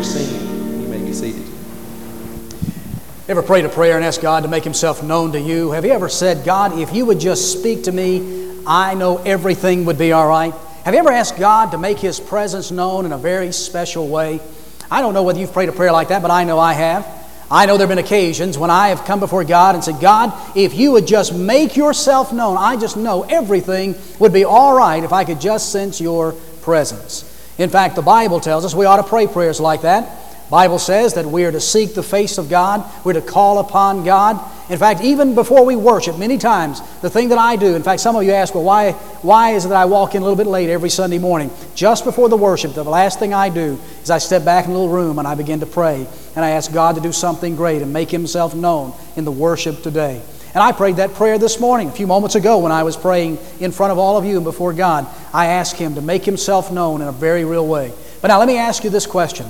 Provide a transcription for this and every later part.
are singing. You may be seated. Ever prayed a prayer and asked God to make Himself known to you? Have you ever said, God, if you would just speak to me, I know everything would be all right? Have you ever asked God to make His presence known in a very special way? I don't know whether you've prayed a prayer like that, but I know I have. I know there have been occasions when I have come before God and said, God, if you would just make yourself known, I just know everything would be all right if I could just sense your presence. In fact, the Bible tells us we ought to pray prayers like that. The Bible says that we are to seek the face of God. We're to call upon God. In fact, even before we worship, many times, the thing that I do, in fact, some of you ask, well, why is it that I walk in a little bit late every Sunday morning? Just before the worship, the last thing I do is I step back in a little room and I begin to pray. And I ask God to do something great and make Himself known in the worship today. And I prayed that prayer this morning, a few moments ago when I was praying in front of all of you and before God. I asked Him to make Himself known in a very real way. But now let me ask you this question.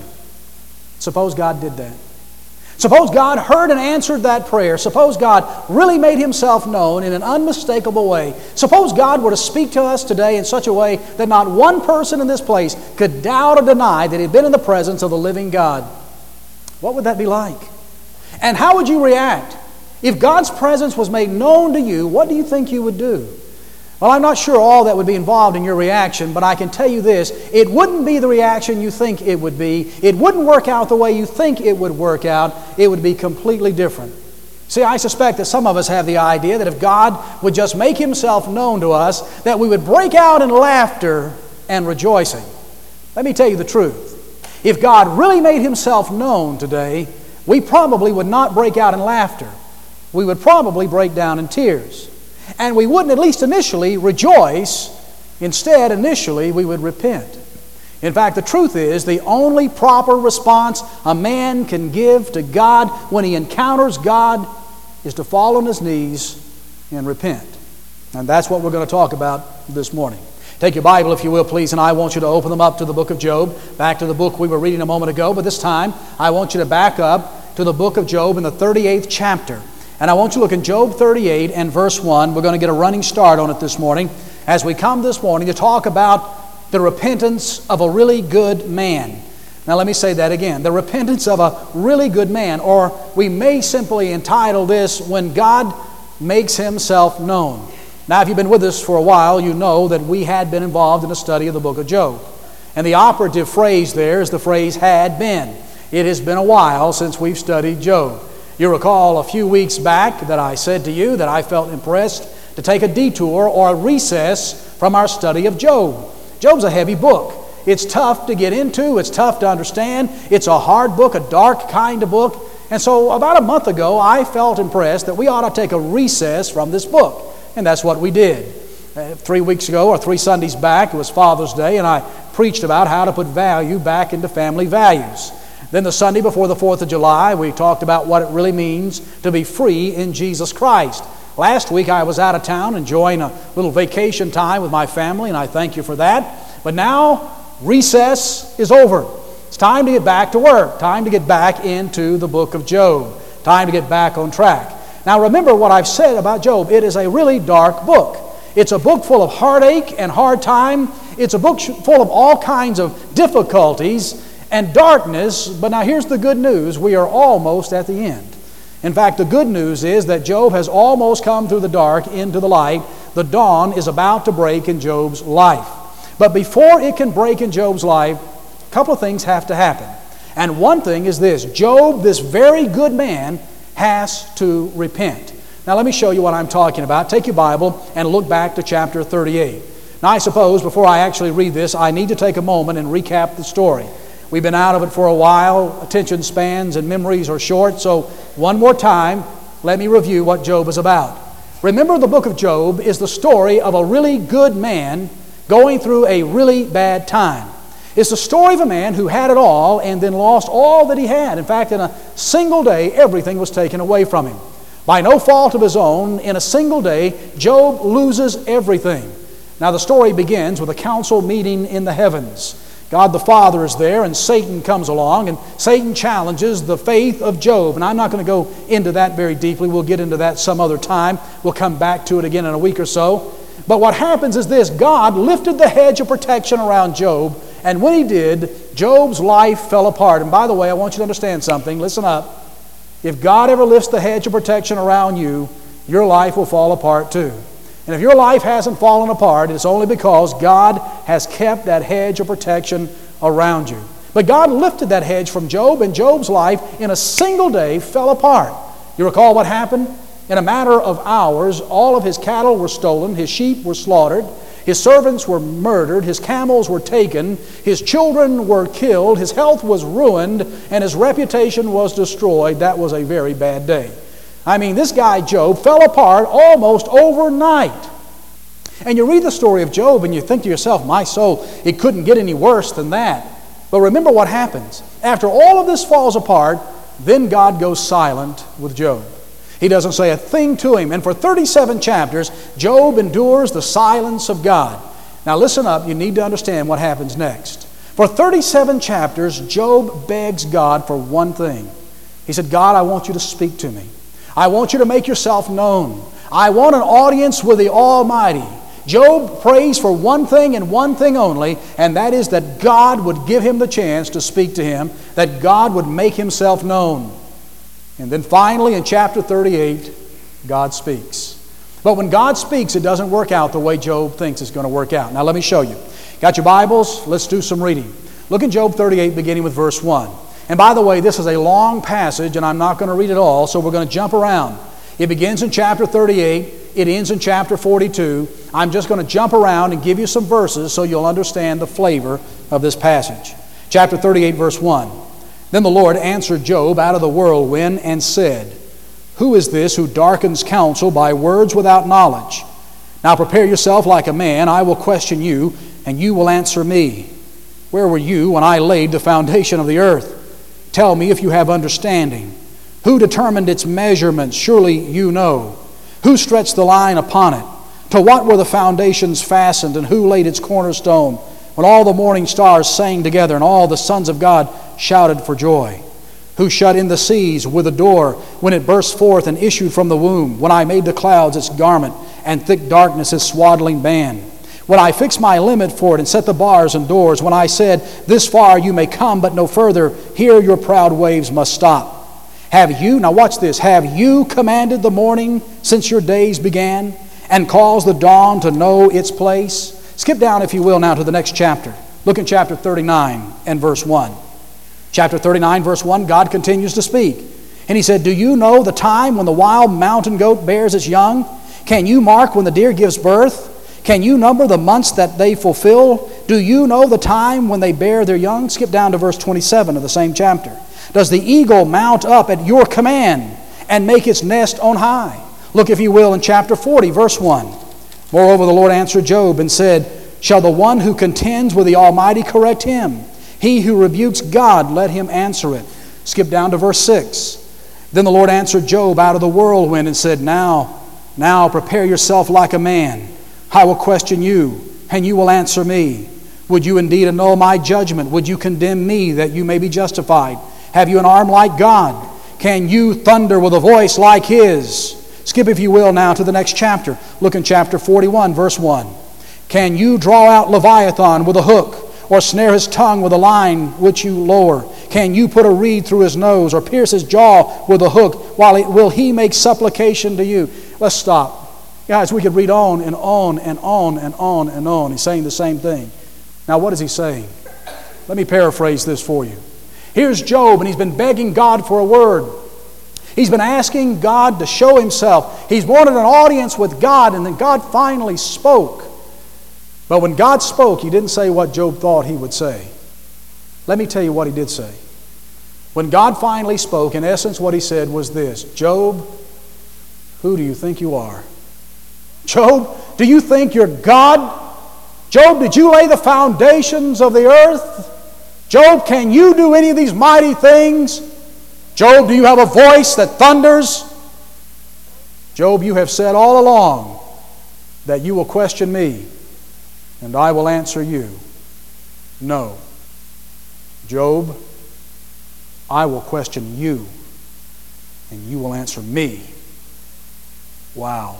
Suppose God did that. Suppose God heard and answered that prayer. Suppose God really made Himself known in an unmistakable way. Suppose God were to speak to us today in such a way that not one person in this place could doubt or deny that He'd been in the presence of the living God. What would that be like? And how would you react? If God's presence was made known to you, what do you think you would do? Well, I'm not sure all that would be involved in your reaction, but I can tell you this. It wouldn't be the reaction you think it would be. It wouldn't work out the way you think it would work out. It would be completely different. See, I suspect that some of us have the idea that if God would just make Himself known to us, that we would break out in laughter and rejoicing. Let me tell you the truth. If God really made Himself known today, we probably would not break out in laughter. We would probably break down in tears. And we wouldn't, at least initially, rejoice. Instead, initially, we would repent. In fact, the truth is, the only proper response a man can give to God when he encounters God is to fall on his knees and repent. And that's what we're going to talk about this morning. Take your Bible, if you will, please, and I want you to open them up to the book of Job, back to the book we were reading a moment ago, but this time I want you to back up to the book of Job in the 38th chapter. And I want you to look in Job 38 and verse 1. We're going to get a running start on it this morning as we come this morning to talk about the repentance of a really good man. Now let me say that again. The repentance of a really good man, or we may simply entitle this, When God Makes Himself Known. Now if you've been with us for a while, you know that we had been involved in a study of the book of Job. And the operative phrase there is the phrase had been. It has been a while since we've studied Job. You recall a few weeks back that I said to you that I felt impressed to take a detour or a recess from our study of Job. Job's a heavy book. It's tough to get into. It's tough to understand. It's a hard book, a dark kind of book. And so about a month ago, I felt impressed that we ought to take a recess from this book. And that's what we did. 3 weeks ago, or 3 Sundays back, it was Father's Day, and I preached about how to put value back into family values. Then the Sunday before the 4th of July, we talked about what it really means to be free in Jesus Christ. Last week I was out of town enjoying a little vacation time with my family, and I thank you for that. But now recess is over. It's time to get back to work. Time to get back into the book of Job. Time to get back on track. Now remember what I've said about Job. It is a really dark book. It's a book full of heartache and hard time. It's a book full of all kinds of difficulties and darkness, but now here's the good news. We are almost at the end. In fact, the good news is that Job has almost come through the dark into the light. The dawn is about to break in Job's life. But before it can break in Job's life, a couple of things have to happen. And one thing is this: Job, this very good man, has to repent. Now let me show you what I'm talking about. Take your Bible and look back to chapter 38. Now I suppose before I actually read this, I need to take a moment and recap the story. We've been out of it for a while. Attention spans and memories are short. So one more time, let me review what Job is about. Remember, the book of Job is the story of a really good man going through a really bad time. It's the story of a man who had it all and then lost all that he had. In fact, in a single day, everything was taken away from him. By no fault of his own, in a single day, Job loses everything. Now the story begins with a council meeting in the heavens. God the Father is there, and Satan comes along, and Satan challenges the faith of Job. And I'm not going to go into that very deeply. We'll get into that some other time. We'll come back to it again in a week or so. But what happens is this: God lifted the hedge of protection around Job, and when He did, Job's life fell apart. And by the way, I want you to understand something. Listen up. If God ever lifts the hedge of protection around you, your life will fall apart too. And if your life hasn't fallen apart, it's only because God has kept that hedge of protection around you. But God lifted that hedge from Job, and Job's life in a single day fell apart. You recall what happened? In a matter of hours, all of his cattle were stolen, his sheep were slaughtered, his servants were murdered, his camels were taken, his children were killed, his health was ruined, and his reputation was destroyed. That was a very bad day. I mean, this guy Job fell apart almost overnight. And you read the story of Job and you think to yourself, my soul, it couldn't get any worse than that. But remember what happens. After all of this falls apart, then God goes silent with Job. He doesn't say a thing to him. And for 37 chapters, Job endures the silence of God. Now listen up, you need to understand what happens next. For 37 chapters, Job begs God for one thing. He said, God, I want you to speak to me. I want you to make yourself known. I want an audience with the Almighty. Job prays for one thing and one thing only, and that is that God would give him the chance to speak to him, that God would make himself known. And then finally in chapter 38, God speaks. But when God speaks, it doesn't work out the way Job thinks it's going to work out. Now let me show you. Got your Bibles? Let's do some reading. Look in Job 38, beginning with verse 1. And by the way, this is a long passage, and I'm not going to read it all, so we're going to jump around. It begins in chapter 38. It ends in chapter 42. I'm just going to jump around and give you some verses so you'll understand the flavor of this passage. Chapter 38, verse 1. Then the Lord answered Job out of the whirlwind and said, Who is this who darkens counsel by words without knowledge? Now prepare yourself like a man. I will question you, and you will answer me. Where were you when I laid the foundation of the earth? Tell me if you have understanding. Who determined its measurements? Surely you know. Who stretched the line upon it? To what were the foundations fastened, and who laid its cornerstone? When all the morning stars sang together, and all the sons of God shouted for joy. Who shut in the seas with a door, when it burst forth and issued from the womb? When I made the clouds its garment, and thick darkness its swaddling band? When I fixed my limit for it, and set the bars and doors? When I said, This far you may come, but no further, here your proud waves must stop. Have you, now watch this, have you commanded the morning since your days began, and caused the dawn to know its place? Skip down, if you will, now to the next chapter. Look in chapter 39 and verse 1. Chapter 39, verse 1, God continues to speak. And he said, Do you know the time when the wild mountain goat bears its young? Can you mark when the deer gives birth? Can you number the months that they fulfill? Do you know the time when they bear their young? Skip down to verse 27 of the same chapter. Does the eagle mount up at your command and make its nest on high? Look, if you will, in chapter 40, verse 1. Moreover, the Lord answered Job and said, Shall the one who contends with the Almighty correct him? He who rebukes God, let him answer it. Skip down to verse 6. Then the Lord answered Job out of the whirlwind and said, Now prepare yourself like a man. I will question you, and you will answer me. Would you indeed annul my judgment? Would you condemn me that you may be justified? Have you an arm like God? Can you thunder with a voice like His? Skip, if you will, now to the next chapter. Look in chapter 41, verse 1. Can you draw out Leviathan with a hook, or snare his tongue with a line which you lower? Can you put a reed through his nose, or pierce his jaw with a hook? Will he make supplication to you? Let's stop. Guys, we could read on and on and on and on and on. He's saying the same thing. Now, what is he saying? Let me paraphrase this for you. Here's Job, and he's been begging God for a word. He's been asking God to show himself. He's wanted an audience with God, and then God finally spoke. But when God spoke, He didn't say what Job thought He would say. Let me tell you what He did say. When God finally spoke, in essence what He said was this: Job, who do you think you are? Job, do you think you're God? Job, did you lay the foundations of the earth? Job, can you do any of these mighty things? Job, do you have a voice that thunders? Job, you have said all along that you will question me, and I will answer you. No. Job, I will question you, and you will answer me. Wow.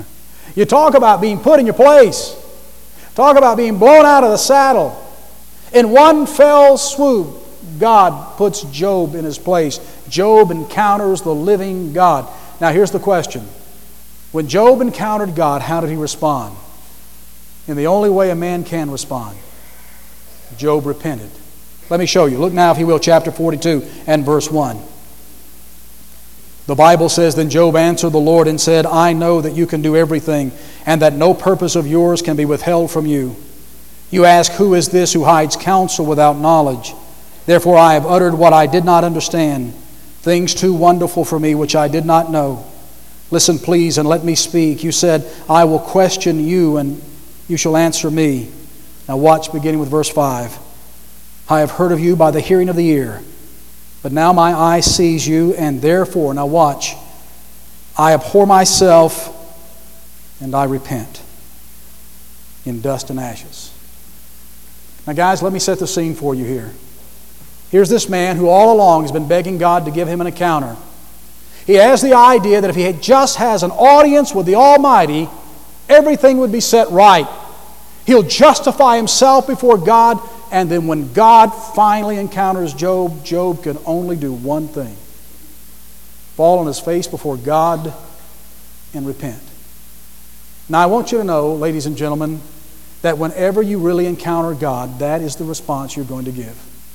You talk about being put in your place. Talk about being blown out of the saddle. In one fell swoop, God puts Job in his place. Job encounters the living God. Now here's the question. When Job encountered God, how did he respond? In the only way a man can respond. Job repented. Let me show you. Look now, if you will, chapter 42 and verse 1. The Bible says, Then Job answered the Lord and said, I know that you can do everything, and that no purpose of yours can be withheld from you. You ask, Who is this who hides counsel without knowledge? Therefore I have uttered what I did not understand, things too wonderful for me which I did not know. Listen, please, and let me speak. You said, I will question you, and you shall answer me. Now watch, beginning with verse 5. I have heard of you by the hearing of the ear, but now my eye sees you, and therefore, now watch, I abhor myself, and I repent in dust and ashes. Now guys, let me set the scene for you here. Here's this man who all along has been begging God to give him an encounter. He has the idea that if he just has an audience with the Almighty, everything would be set right. He'll justify himself before God, and then when God finally encounters Job, Job can only do one thing: fall on his face before God and repent. Now I want you to know, ladies and gentlemen, that whenever you really encounter God, that is the response you're going to give.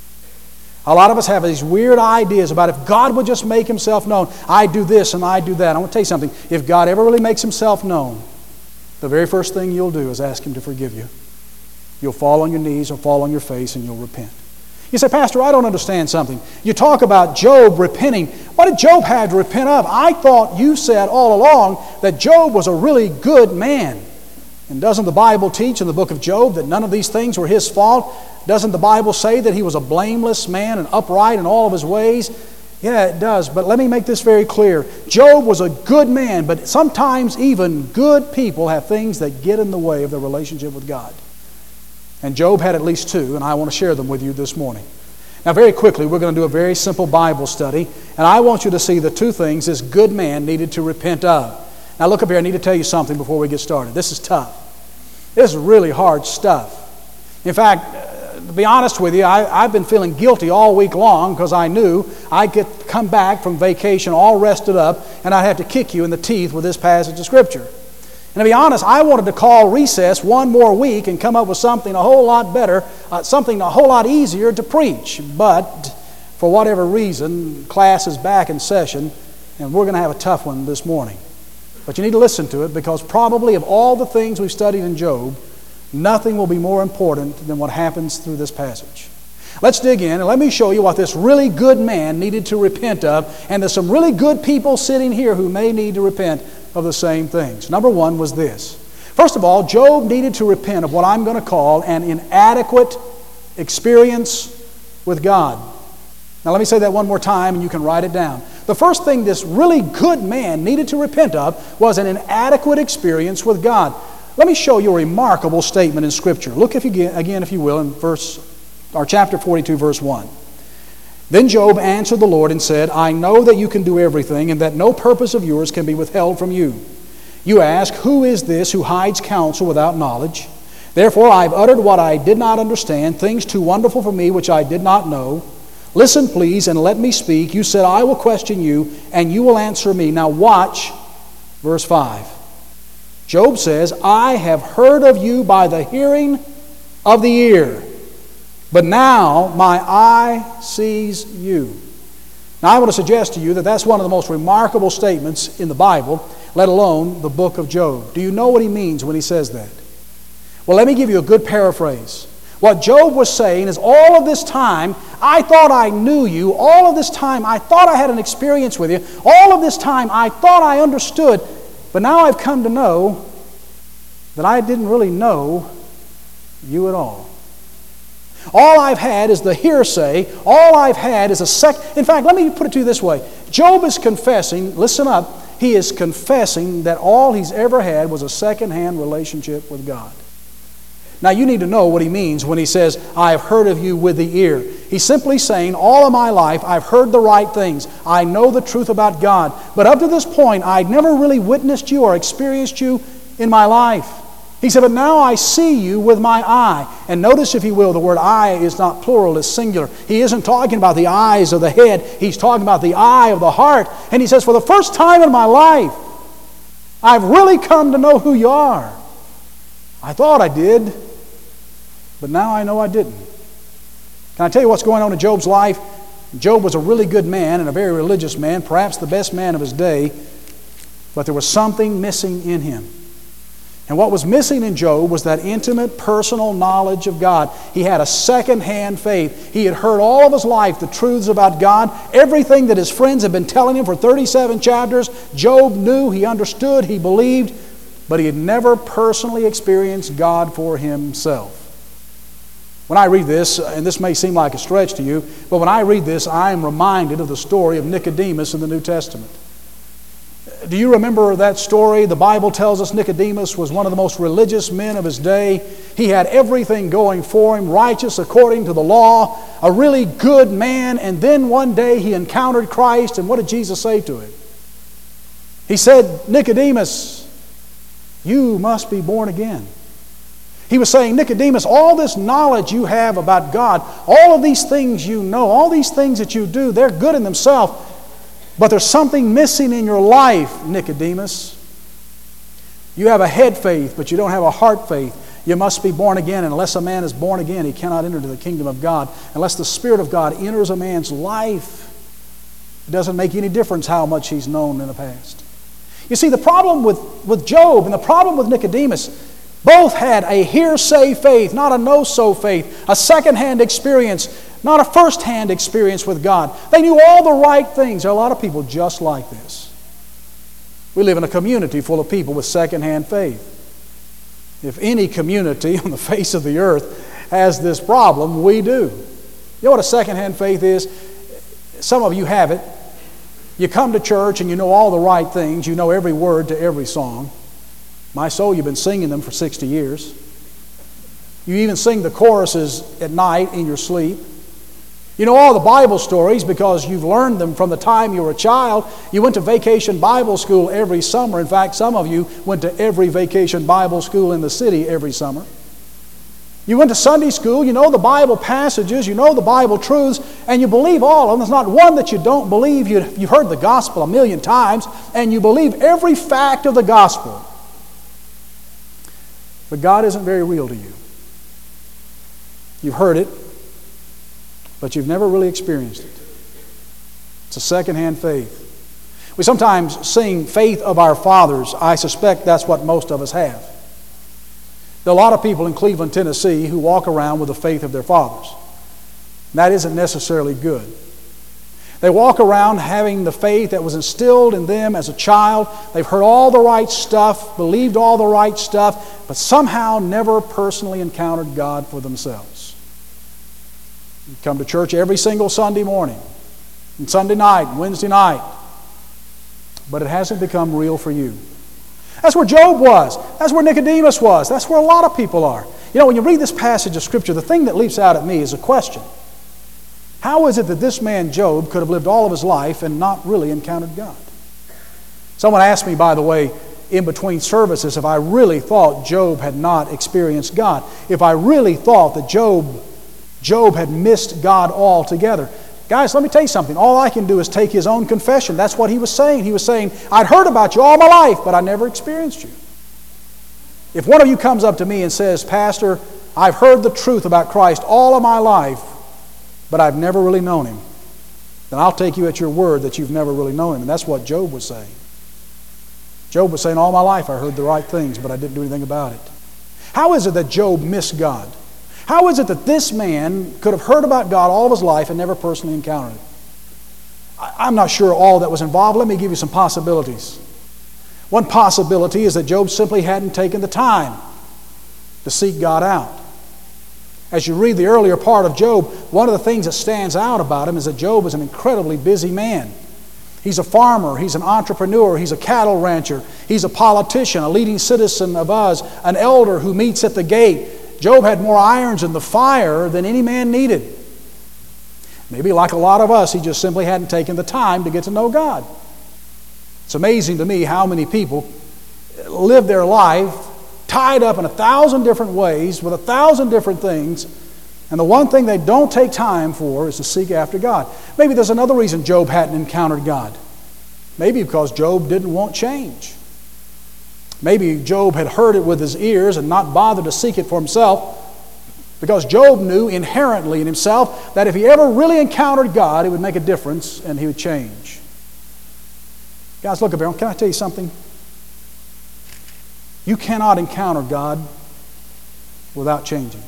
A lot of us have these weird ideas about if God would just make himself known, I do this and I do that. I want to tell you something. If God ever really makes himself known, the very first thing you'll do is ask him to forgive you. You'll fall on your knees or fall on your face and you'll repent. You say, Pastor, I don't understand something. You talk about Job repenting. What did Job have to repent of? I thought you said all along that Job was a really good man. And doesn't the Bible teach in the book of Job that none of these things were his fault? Doesn't the Bible say that he was a blameless man and upright in all of his ways? Yeah, it does. But let me make this very clear. Job was a good man, but sometimes even good people have things that get in the way of their relationship with God. And Job had at least two, and I want to share them with you this morning. Now, very quickly, we're going to do a very simple Bible study, and I want you to see the two things this good man needed to repent of. Now, look up here. I need to tell you something before we get started. This is tough. This is really hard stuff. In fact, to be honest with you, I've been feeling guilty all week long because I knew I'd come back from vacation all rested up and I'd have to kick you in the teeth with this passage of Scripture. And to be honest, I wanted to call recess one more week and come up with something a whole lot better, something a whole lot easier to preach. But for whatever reason, class is back in session and we're going to have a tough one this morning. But you need to listen to it because probably of all the things we've studied in Job, nothing will be more important than what happens through this passage. Let's dig in and let me show you what this really good man needed to repent of. And there's some really good people sitting here who may need to repent of the same things. Number one was this. First of all, Job needed to repent of what I'm going to call an inadequate experience with God. Now let me say that one more time and you can write it down. The first thing this really good man needed to repent of was an inadequate experience with God. Let me show you a remarkable statement in Scripture. Look again, if you will, in chapter 42, verse 1. Then Job answered the Lord and said, I know that you can do everything, and that no purpose of yours can be withheld from you. You ask, Who is this who hides counsel without knowledge? Therefore I have uttered what I did not understand, things too wonderful for me which I did not know. Listen, please, and let me speak. You said, I will question you, and you will answer me. Now watch verse 5. Job says, I have heard of you by the hearing of the ear, but now my eye sees you. Now I want to suggest to you that that's one of the most remarkable statements in the Bible, let alone the book of Job. Do you know what he means when he says that? Well, let me give you a good paraphrase. What Job was saying is, all of this time I thought I knew you, all of this time I thought I had an experience with you, all of this time I thought I understood, but now I've come to know that I didn't really know you at all. All I've had is the hearsay. All I've had is In fact, let me put it to you this way. Job is confessing, listen up, he is confessing that all he's ever had was a second-hand relationship with God. Now you need to know what he means when he says, I have heard of you with the ear. He's simply saying, all of my life I've heard the right things. I know the truth about God. But up to this point, I'd never really witnessed you or experienced you in my life. He said, but now I see you with my eye. And notice, if you will, the word eye is not plural, it's singular. He isn't talking about the eyes of the head. He's talking about the eye of the heart. And he says, for the first time in my life, I've really come to know who you are. I thought I did, but now I know I didn't. Can I tell you what's going on in Job's life? Job was a really good man and a very religious man, perhaps the best man of his day, but there was something missing in him. And what was missing in Job was that intimate, personal knowledge of God. He had a second-hand faith. He had heard all of his life the truths about God. Everything that his friends had been telling him for 37 chapters, Job knew, he understood, he believed, but he had never personally experienced God for himself. When I read this, and this may seem like a stretch to you, but when I read this, I am reminded of the story of Nicodemus in the New Testament. Do you remember that story? The Bible tells us Nicodemus was one of the most religious men of his day. He had everything going for him, righteous according to the law, a really good man, and then one day he encountered Christ, and what did Jesus say to him? He said, Nicodemus, you must be born again. He was saying, Nicodemus, all this knowledge you have about God, all of these things you know, all these things that you do, they're good in themselves, but there's something missing in your life, Nicodemus. You have a head faith, but you don't have a heart faith. You must be born again, and unless a man is born again, he cannot enter into the kingdom of God. Unless the Spirit of God enters a man's life, it doesn't make any difference how much he's known in the past. You see, the problem with Job and the problem with Nicodemus, both had a hearsay faith, not a know-so faith, a second-hand experience, not a first-hand experience with God. They knew all the right things. There are a lot of people just like this. We live in a community full of people with second-hand faith. If any community on the face of the earth has this problem, we do. You know what a second-hand faith is? Some of you have it. You come to church and you know all the right things. You know every word to every song. My soul, you've been singing them for 60 years. You even sing the choruses at night in your sleep. You know all the Bible stories because you've learned them from the time you were a child. You went to vacation Bible school every summer. In fact, some of you went to every vacation Bible school in the city every summer. You went to Sunday school. You know the Bible passages. You know the Bible truths. And you believe all of them. There's not one that you don't believe. You've heard the gospel a million times. And you believe every fact of the gospel. But God isn't very real to you. You've heard it, but you've never really experienced it. It's a second-hand faith. We sometimes sing faith of our fathers. I suspect that's what most of us have. There are a lot of people in Cleveland, Tennessee who walk around with the faith of their fathers. That isn't necessarily good. They walk around having the faith that was instilled in them as a child. They've heard all the right stuff, believed all the right stuff, but somehow never personally encountered God for themselves. You come to church every single Sunday morning, and Sunday night, and Wednesday night, but it hasn't become real for you. That's where Job was. That's where Nicodemus was. That's where a lot of people are. You know, when you read this passage of Scripture, the thing that leaps out at me is a question. How is it that this man Job could have lived all of his life and not really encountered God? Someone asked me, by the way, in between services, if I really thought Job had not experienced God. If I really thought that Job had missed God altogether. Guys, let me tell you something. All I can do is take his own confession. That's what he was saying. He was saying, I'd heard about you all my life, but I never experienced you. If one of you comes up to me and says, Pastor, I've heard the truth about Christ all of my life, but I've never really known Him, then I'll take you at your word that you've never really known Him. And that's what Job was saying. Job was saying, all my life I heard the right things, but I didn't do anything about it. How is it that Job missed God? How is it that this man could have heard about God all of his life and never personally encountered it? I'm not sure all that was involved. Let me give you some possibilities. One possibility is that Job simply hadn't taken the time to seek God out. As you read the earlier part of Job, one of the things that stands out about him is that Job is an incredibly busy man. He's a farmer, he's an entrepreneur, he's a cattle rancher, he's a politician, a leading citizen of Uz, an elder who meets at the gate. Job had more irons in the fire than any man needed. Maybe like a lot of us, he just simply hadn't taken the time to get to know God. It's amazing to me how many people live their life tied up in 1,000 different ways with 1,000 different things, and the one thing they don't take time for is to seek after God. Maybe there's another reason Job hadn't encountered God. Maybe because Job didn't want change. Maybe Job had heard it with his ears and not bothered to seek it for himself, because Job knew inherently in himself that if he ever really encountered God, it would make a difference and he would change. Guys, look up here. Can I tell you something? You cannot encounter God without changing.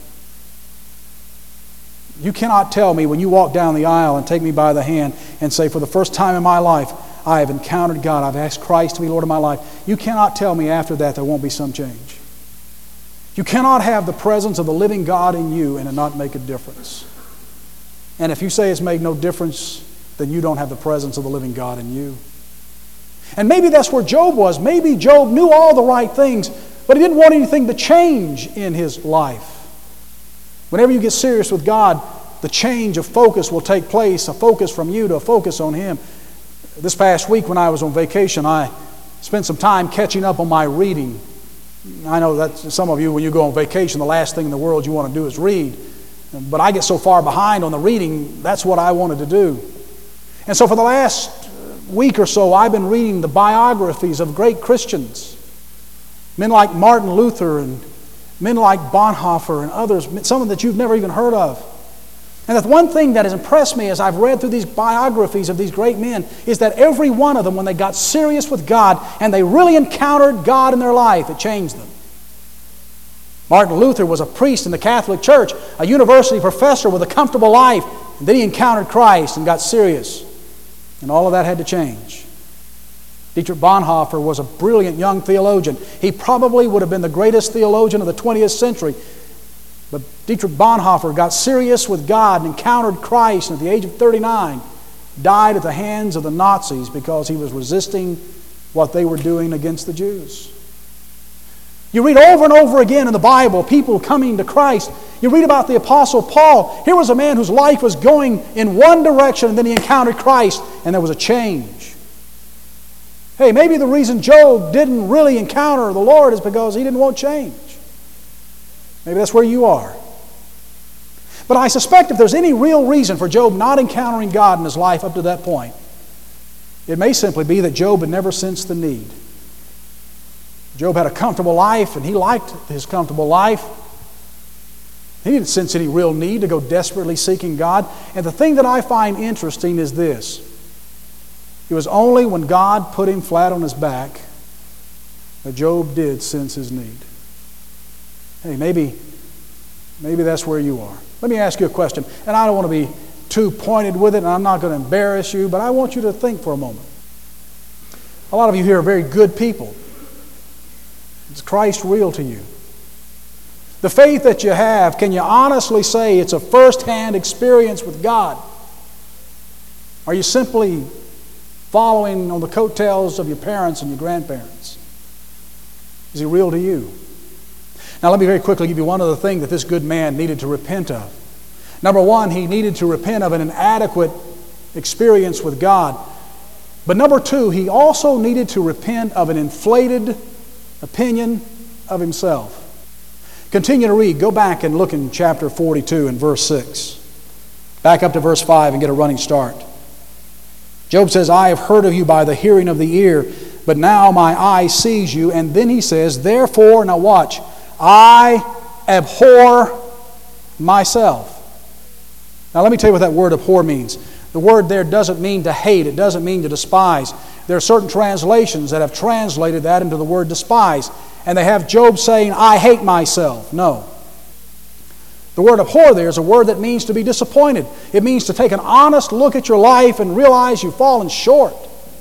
You cannot tell me when you walk down the aisle and take me by the hand and say, for the first time in my life, I have encountered God. I've asked Christ to be Lord of my life. You cannot tell me after that there won't be some change. You cannot have the presence of the living God in you and it not make a difference. And if you say it's made no difference, then you don't have the presence of the living God in you. And maybe that's where Job was. Maybe Job knew all the right things, but he didn't want anything to change in his life. Whenever you get serious with God, the change of focus will take place, a focus from you to a focus on Him. This past week when I was on vacation, I spent some time catching up on my reading. I know that some of you, when you go on vacation, the last thing in the world you want to do is read. But I get so far behind on the reading, that's what I wanted to do. And so for the last week or so, I've been reading the biographies of great Christians. Men like Martin Luther and men like Bonhoeffer and others, some that you've never even heard of. And the one thing that has impressed me as I've read through these biographies of these great men is that every one of them, when they got serious with God and they really encountered God in their life, it changed them. Martin Luther was a priest in the Catholic Church, a university professor with a comfortable life, and then he encountered Christ and got serious. And all of that had to change. Dietrich Bonhoeffer was a brilliant young theologian. He probably would have been the greatest theologian of the 20th century. But Dietrich Bonhoeffer got serious with God and encountered Christ, and at the age of 39, died at the hands of the Nazis because he was resisting what they were doing against the Jews. You read over and over again in the Bible people coming to Christ. You read about the Apostle Paul. Here was a man whose life was going in one direction, and then he encountered Christ, and there was a change. Hey, maybe the reason Job didn't really encounter the Lord is because he didn't want change. Maybe that's where you are. But I suspect if there's any real reason for Job not encountering God in his life up to that point, it may simply be that Job had never sensed the need. Job had a comfortable life, and he liked his comfortable life. He didn't sense any real need to go desperately seeking God. And the thing that I find interesting is this. It was only when God put him flat on his back that Job did sense his need. Hey, maybe that's where you are. Let me ask you a question, and I don't want to be too pointed with it, and I'm not going to embarrass you, but I want you to think for a moment. A lot of you here are very good people. Is Christ real to you? The faith that you have, can you honestly say it's a first-hand experience with God? Are you simply following on the coattails of your parents and your grandparents? Is He real to you? Now let me very quickly give you one other thing that this good man needed to repent of. Number one, he needed to repent of an inadequate experience with God. But number two, he also needed to repent of an inflated opinion of himself. Continue to read. Go back and look in chapter 42 and verse 6. Back up to verse 5 and get a running start. Job says, I have heard of you by the hearing of the ear, but now my eye sees you. And then he says, therefore, now watch, I abhor myself. Now let me tell you what that word abhor means. The word there doesn't mean to hate. It doesn't mean to despise. There are certain translations that have translated that into the word despise. And they have Job saying, I hate myself. No. The word abhor there is a word that means to be disappointed. It means to take an honest look at your life and realize you've fallen short.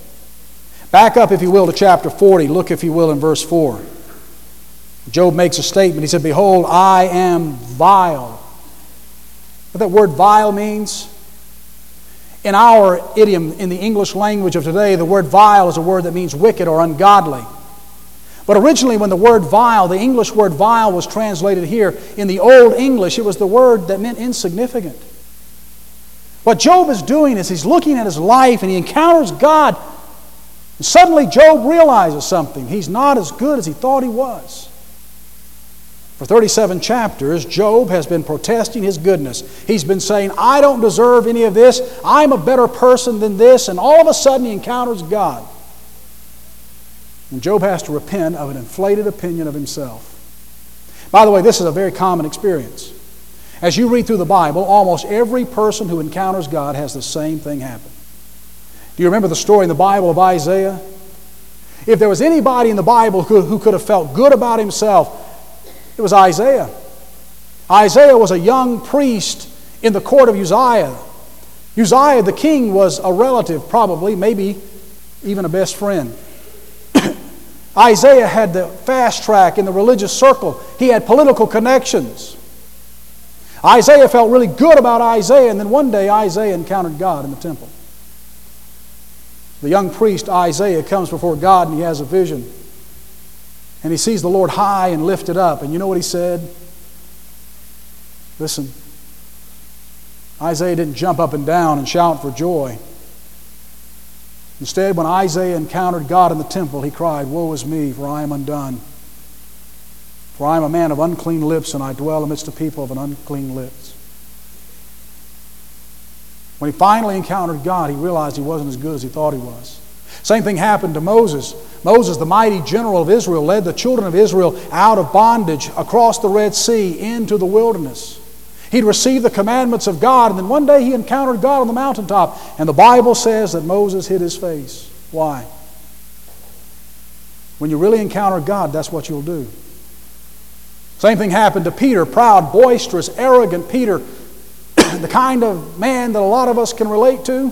Back up, if you will, to chapter 40. Look, if you will, in verse 4. Job makes a statement. He said, behold, I am vile. What that word vile means? In our idiom, in the English language of today, the word vile is a word that means wicked or ungodly. But originally when the word vile, the English word vile was translated here, in the Old English, it was the word that meant insignificant. What Job is doing is he's looking at his life and he encounters God. And suddenly Job realizes something. He's not as good as he thought he was. For 37 chapters, Job has been protesting his goodness. He's been saying, I don't deserve any of this. I'm a better person than this. And all of a sudden he encounters God. And Job has to repent of an inflated opinion of himself. By the way, this is a very common experience. As you read through the Bible, almost every person who encounters God has the same thing happen. Do you remember the story in the Bible of Isaiah? If there was anybody in the Bible who could have felt good about himself, it was Isaiah. Isaiah was a young priest in the court of Uzziah. Uzziah, the king, was a relative, probably, maybe even a best friend. Isaiah had the fast track in the religious circle. He had political connections. Isaiah felt really good about Isaiah, and then one day Isaiah encountered God in the temple. The young priest Isaiah comes before God and he has a vision. And he sees the Lord high and lifted up. And you know what he said? Listen, Isaiah didn't jump up and down and shout for joy. Instead, when Isaiah encountered God in the temple, he cried, Woe is me, for I am undone. For I am a man of unclean lips, and I dwell amidst a people of an unclean lips. When he finally encountered God, he realized he wasn't as good as he thought he was. Same thing happened to Moses. Moses, the mighty general of Israel, led the children of Israel out of bondage across the Red Sea into the wilderness. He'd received the commandments of God, and then one day he encountered God on the mountaintop. And the Bible says that Moses hid his face. Why? When you really encounter God, that's what you'll do. Same thing happened to Peter, proud, boisterous, arrogant Peter, the kind of man that a lot of us can relate to.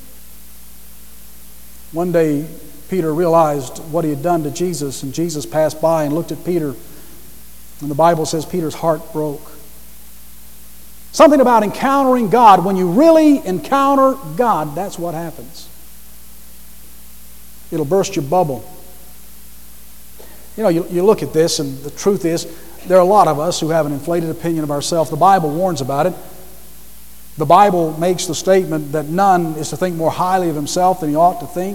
One day, Peter realized what he had done to Jesus, and Jesus passed by and looked at Peter, and the Bible says Peter's heart broke. Something about encountering God. When you really encounter God, that's what happens. It'll burst your bubble. You know, you look at this, and the truth is, there are a lot of us who have an inflated opinion of ourselves. The Bible warns about it. The Bible makes the statement that none is to think more highly of himself than he ought to think.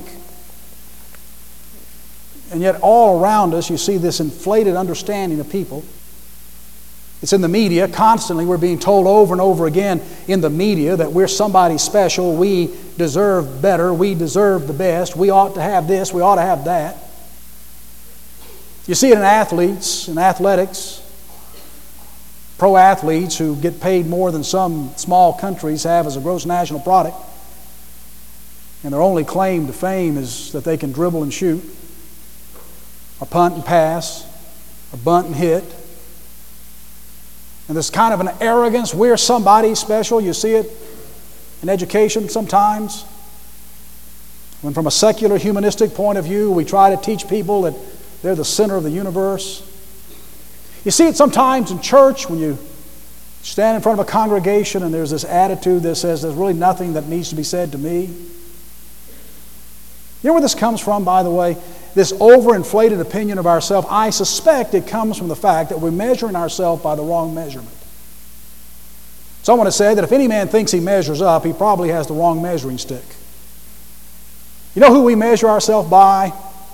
And yet all around us you see this inflated understanding of people. It's in the media. Constantly we're being told over and over again in the media that we're somebody special, we deserve better, we deserve the best, we ought to have this, we ought to have that. You see it in athletes, in athletics. Pro athletes who get paid more than some small countries have as a gross national product. And their only claim to fame is that they can dribble and shoot, or punt and pass, or bunt and hit. And there's kind of an arrogance. We're somebody special. You see it in education sometimes. When from a secular humanistic point of view, we try to teach people that they're the center of the universe. You see it sometimes in church when you stand in front of a congregation and there's this attitude that says there's really nothing that needs to be said to me. You know where this comes from, by the way? This overinflated opinion of ourselves. I suspect it comes from the fact that we're measuring ourselves by the wrong measurement. Someone has said that if any man thinks he measures up, he probably has the wrong measuring stick. You know who we measure ourselves by?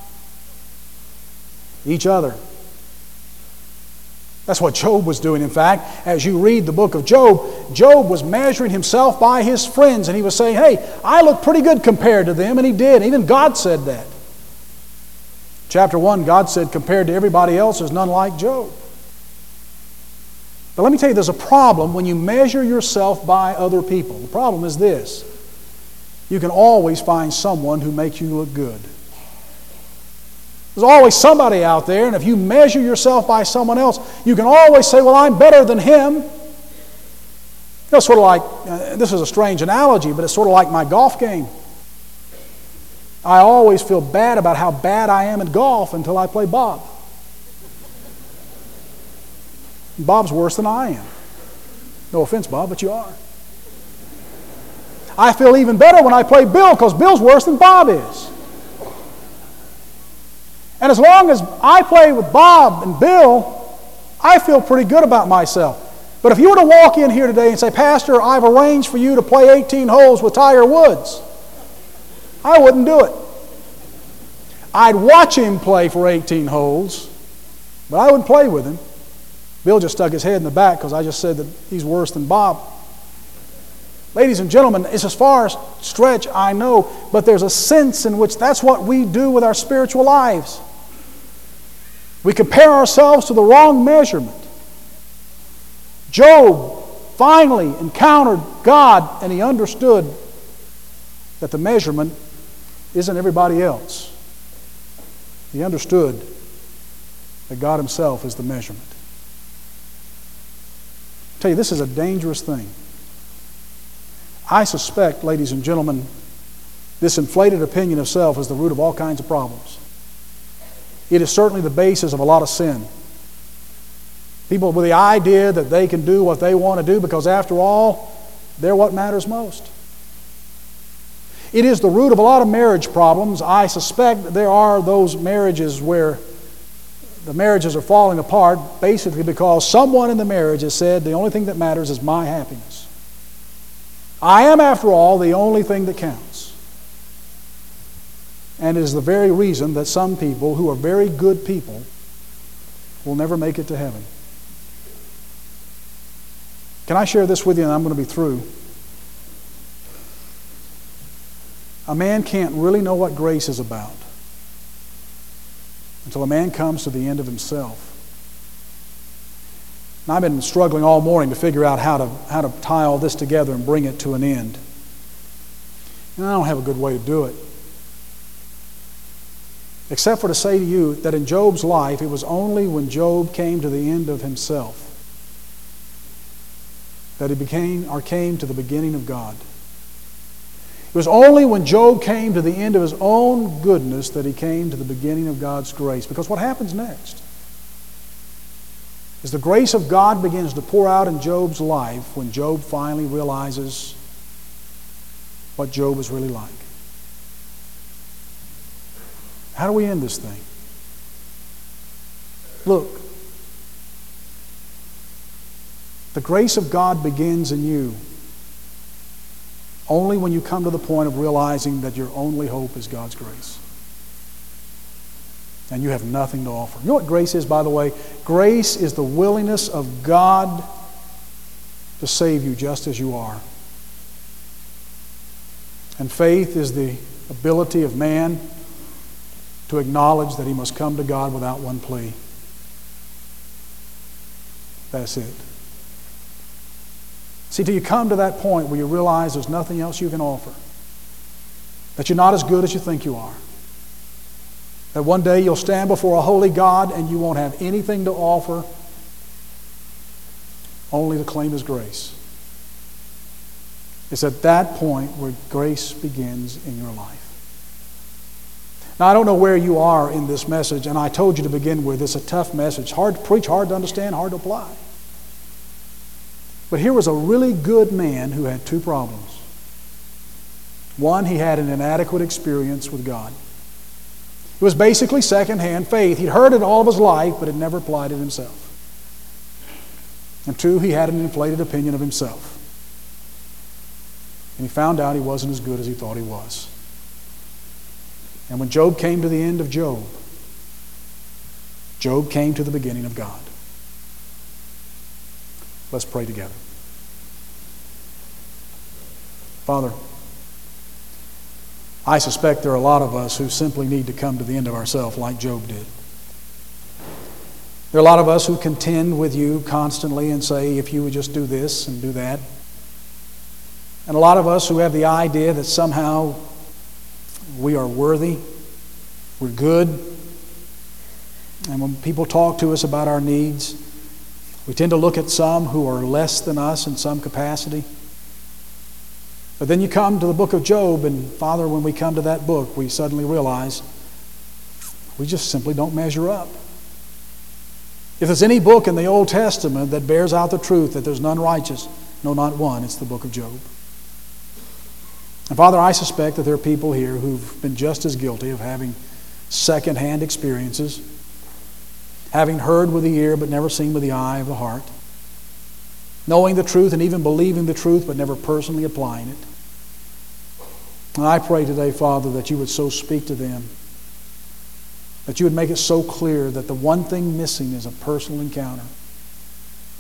Each other. That's what Job was doing, in fact. As you read the book of Job, Job was measuring himself by his friends, and he was saying, hey, I look pretty good compared to them, and he did. Even God said that. Chapter 1, God said, compared to everybody else, there's none like Job. But let me tell you, there's a problem when you measure yourself by other people. The problem is this. You can always find someone who makes you look good. There's always somebody out there, and if you measure yourself by someone else, you can always say, well, I'm better than him. It's sort of like, this is a strange analogy, but it's sort of like my golf game. I always feel bad about how bad I am at golf until I play Bob. Bob's worse than I am. No offense, Bob, but you are. I feel even better when I play Bill because Bill's worse than Bob is. And as long as I play with Bob and Bill, I feel pretty good about myself. But if you were to walk in here today and say, Pastor, I've arranged for you to play 18 holes with Tiger Woods, I wouldn't do it. I'd watch him play for 18 holes, but I wouldn't play with him. Bill just stuck his head in the back because I just said that he's worse than Bob. Ladies and gentlemen, it's as far as stretch, I know, but there's a sense in which that's what we do with our spiritual lives. We compare ourselves to the wrong measurement. Job finally encountered God, and he understood that the measurement isn't everybody else. He understood that God Himself is the measurement. I tell you, this is a dangerous thing. I suspect, ladies and gentlemen, this inflated opinion of self is the root of all kinds of problems. It is certainly the basis of a lot of sin. People with the idea that they can do what they want to do because, after all, they're what matters most. It is the root of a lot of marriage problems. I suspect there are those marriages where the marriages are falling apart basically because someone in the marriage has said the only thing that matters is my happiness. I am, after all, the only thing that counts. And it is the very reason that some people who are very good people will never make it to heaven. Can I share this with you, and I'm going to be through? A man can't really know what grace is about until a man comes to the end of himself. And I've been struggling all morning to figure out how to tie all this together and bring it to an end. And I don't have a good way to do it. Except for to say to you that in Job's life, it was only when Job came to the end of himself that he came to the beginning of God. It was only when Job came to the end of his own goodness that he came to the beginning of God's grace. Because what happens next is the grace of God begins to pour out in Job's life when Job finally realizes what Job is really like. How do we end this thing? Look, the grace of God begins in you only when you come to the point of realizing that your only hope is God's grace. And you have nothing to offer. You know what grace is, by the way? Grace is the willingness of God to save you just as you are. And faith is the ability of man to acknowledge that he must come to God without one plea. That's it. See, till you come to that point where you realize there's nothing else you can offer, that you're not as good as you think you are, that one day you'll stand before a holy God and you won't have anything to offer, only to claim His grace. It's at that point where grace begins in your life. Now, I don't know where you are in this message, and I told you to begin with, it's a tough message. Hard to preach, hard to understand, hard to apply. But here was a really good man who had two problems. One, he had an inadequate experience with God. It was basically secondhand faith. He'd heard it all of his life, but had never applied it himself. And two, he had an inflated opinion of himself. And he found out he wasn't as good as he thought he was. And when Job came to the end of Job, Job came to the beginning of God. Let's pray together. Father, I suspect there are a lot of us who simply need to come to the end of ourselves like Job did. There are a lot of us who contend with you constantly and say, if you would just do this and do that. And a lot of us who have the idea that somehow we are worthy, we're good, and when people talk to us about our needs, we tend to look at some who are less than us in some capacity. But then you come to the book of Job, and Father, when we come to that book, we suddenly realize we just simply don't measure up. If there's any book in the Old Testament that bears out the truth that there's none righteous, no, not one, it's the book of Job. And Father, I suspect that there are people here who've been just as guilty of having second-hand experiences, having heard with the ear but never seen with the eye of the heart, knowing the truth and even believing the truth but never personally applying it. And I pray today, Father, that you would so speak to them, that you would make it so clear that the one thing missing is a personal encounter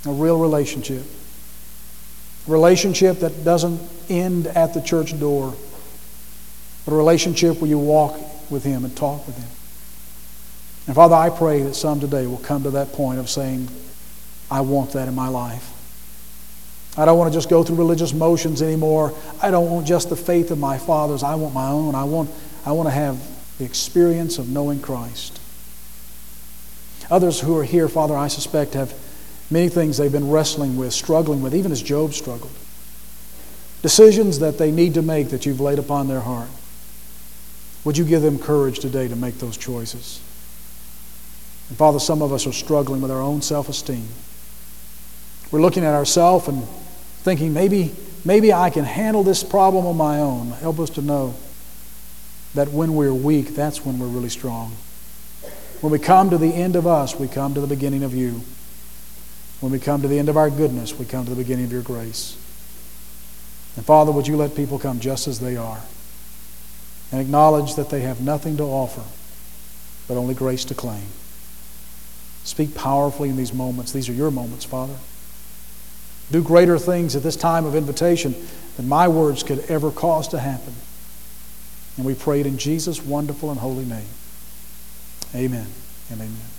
A real relationship. A relationship that doesn't end at the church door, but a relationship where you walk with Him and talk with Him. And Father, I pray that some today will come to that point of saying, I want that in my life. I don't want to just go through religious motions anymore. I don't want just the faith of my fathers. I want my own. I want to have the experience of knowing Christ. Others who are here, Father, I suspect have many things they've been wrestling with, struggling with, even as Job struggled. Decisions that they need to make that You've laid upon their heart. Would You give them courage today to make those choices? And Father, some of us are struggling with our own self-esteem. We're looking at ourselves and thinking, maybe I can handle this problem on my own. Help us to know that when we're weak, that's when we're really strong. When we come to the end of us, we come to the beginning of You. When we come to the end of our goodness, we come to the beginning of Your grace. And Father, would You let people come just as they are and acknowledge that they have nothing to offer but only grace to claim. Speak powerfully in these moments. These are Your moments, Father. Do greater things at this time of invitation than my words could ever cause to happen. And we pray it in Jesus' wonderful and holy name. Amen and amen.